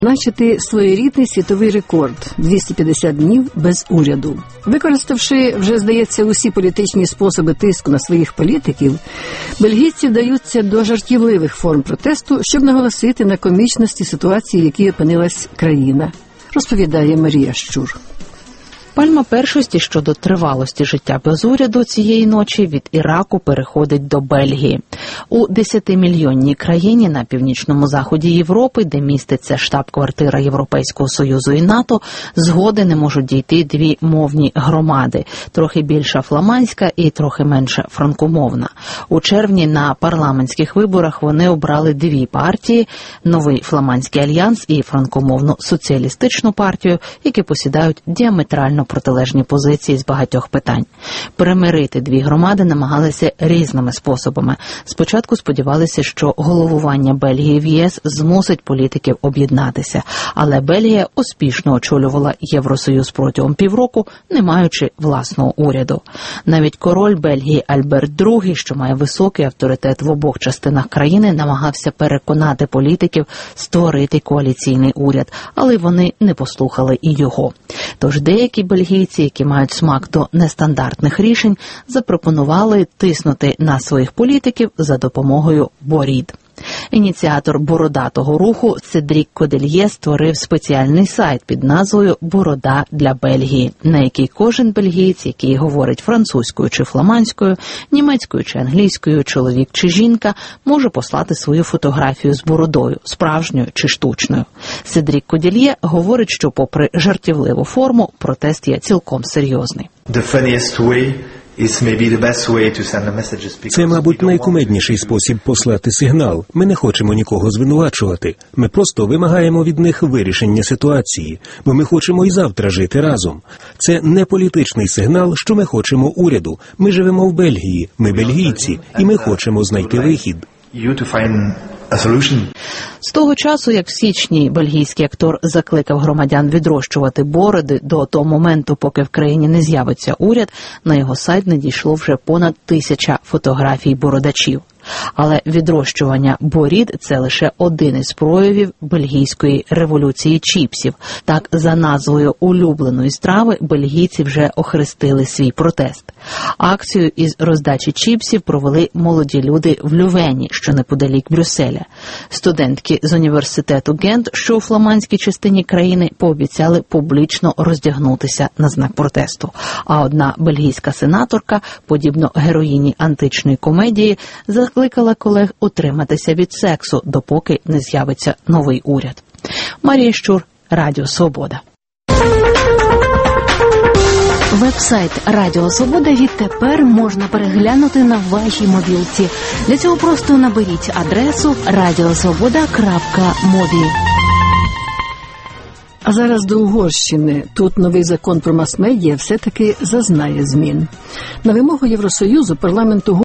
Значити своєрідний світовий рекорд – 250 днів без уряду. Використавши вже, здається, усі політичні способи тиску на своїх політиків, бельгійці вдаються до жартівливих форм протесту, щоб наголосити на комічності ситуації, в якій опинилась країна, розповідає Марія Щур. Пальма першості щодо тривалості життя без уряду цієї ночі від Іраку переходить до Бельгії. У 10-мільйонній країні на північному заході Європи, де міститься штаб-квартира Європейського Союзу і НАТО, згоди не можуть дійти дві мовні громади, трохи більша фламандська і трохи менша франкомовна. У червні на парламентських виборах вони обрали дві партії – Новий фламандський альянс і франкомовну соціалістичну партію, які посідають діаметрально протилежні позиції з багатьох питань. Примирити дві громади намагалися різними способами. Спочатку сподівалися, що головування Бельгії в ЄС змусить політиків об'єднатися, але Бельгія успішно очолювала Євросоюз протягом півроку, не маючи власного уряду. Навіть король Бельгії Альберт II, що має високий авторитет в обох частинах країни, намагався переконати політиків створити коаліційний уряд, але вони не послухали і його. Тож деякі бельгійці, які мають смак до нестандартних рішень, запропонували тиснути на своїх політиків за допомогою борід. Ініціатор бородатого руху Седрік Кодельє створив спеціальний сайт під назвою «Борода для Бельгії», на який кожен бельгієць, який говорить французькою чи фламандською, німецькою чи англійською, чоловік чи жінка, може послати свою фотографію з бородою, справжньою чи штучною. Седрік Кодельє говорить, що попри жартівливу форму, протест є цілком серйозний. Це, мабуть, найкумедніший спосіб послати сигнал. Ми не хочемо нікого звинувачувати. Ми просто вимагаємо від них вирішення ситуації, бо ми хочемо і завтра жити разом. Це не політичний сигнал, що ми хочемо уряду. Ми живемо в Бельгії, ми бельгійці, і ми хочемо знайти вихід. З того часу, як в січні бельгійський актор закликав громадян відрощувати бороди до того моменту, поки в країні не з'явиться уряд, на його сайт надійшло вже понад 1000 фотографій бородачів. Але відрощування борід – це лише один із проявів бельгійської революції чіпсів. Так, за назвою улюбленої страви бельгійці вже охрестили свій протест. Акцію із роздачі чіпсів провели молоді люди в Лювені, що неподалік Брюсселя. Студентки з університету Гент, що у фламандській частині країни, пообіцяли публічно роздягнутися на знак протесту. А одна бельгійська сенаторка, подібно героїні античної комедії, закликала колег утриматися від сексу, допоки не з'явиться новий уряд. Марія Щур, Радіо Свобода. Веб-сайт Радіо Свобода відтепер можна переглянути на вашій мобілці. Для цього просто наберіть адресу radiosvoboda.mobi. А зараз до Угорщини. Тут новий закон про мас-медіа все-таки зазнає змін. На вимогу Євросоюзу парламент